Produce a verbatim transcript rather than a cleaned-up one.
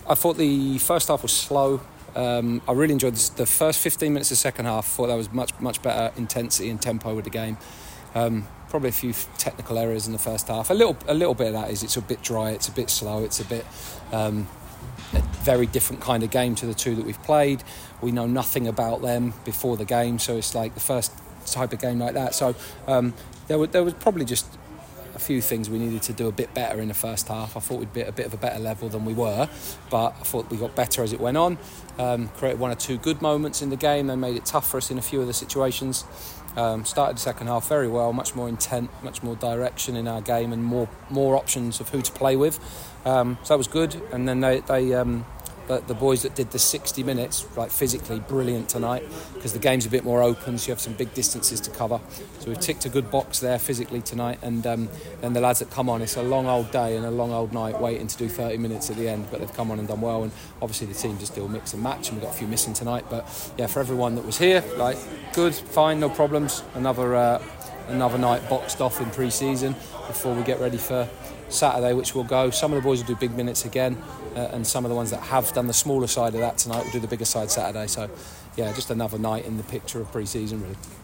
I thought the first half was slow. Um, I really enjoyed this, the first fifteen minutes of the second half. I thought that was much much better intensity and tempo with the game. Um, probably a few technical errors in the first half. A little a little bit of that is it's a bit dry, it's a bit slow, it's a bit um, a very different kind of game to the two that we've played. We know nothing about them before the game, so it's like the first type of game like that. So um, there were, there was probably just a few things we needed to do a bit better in the first half. I thought we'd be at a bit of a better level than we were, but I thought we got better as it went on. Um, created one or two good moments in the game. They made it tough for us in a few of the situations. Um, started the second half very well, much more intent, much more direction in our game, and more more options of who to play with. Um, so that was good. And then they, they um, the, the boys that did the sixty minutes, like physically brilliant tonight, because the game's a bit more open, so you have some big distances to cover. So we've ticked a good box there physically tonight. And um, then the lads that come on, it's a long old day and a long old night waiting to do thirty minutes at the end, but they've come on and done well. And obviously the team just still mix and match, and we've got a few missing tonight. But yeah, for everyone that was here, like good, fine, no problems. Another uh, another night boxed off in pre-season before we get ready for Saturday, which we'll go. Some of the boys will do big minutes again, uh, and some of the ones that have done the smaller side of that tonight will do the bigger side Saturday. So yeah, just another night in the picture of pre-season really.